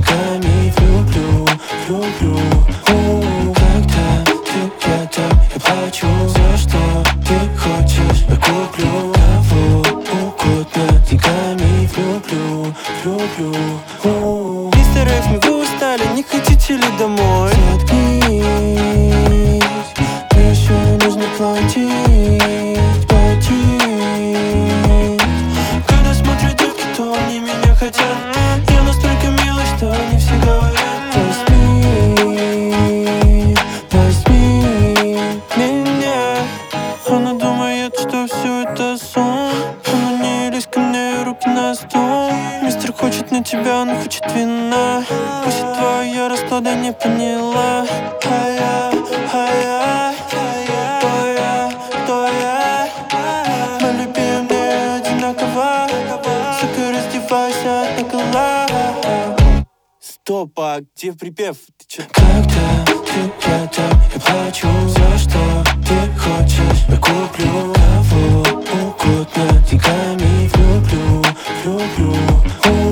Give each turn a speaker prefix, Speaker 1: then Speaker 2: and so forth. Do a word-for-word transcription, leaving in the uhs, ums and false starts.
Speaker 1: деньгами влюблю, влюблю. У, когда ты рядом, я плачу за что ты хочешь. Я куплю кого угодно, деньгами влюблю, влюблю. У, мистер Экс, вы устали, не хотите ли домой? Заткнись, мне еще нужно платить, платить. Когда смотрят девки, то они меня хотят. Я настолько милый, что они все говорят: возьми, возьми меня. Она думает, что все это сон. Она не лезь ко мне, руки на стол. Мистер хочет на тебя, он хочет вина. Пусть твоя расклада не поняла. А я, а я, кто я, кто я? Мы любим не одинаково. Сука, раздевайся наголо. Стоп, а где припев? Ты чё? Когда ты рядом, я плачу за что ты хочешь. Я куплю кого угодно, деньгами влюблю, влюблю.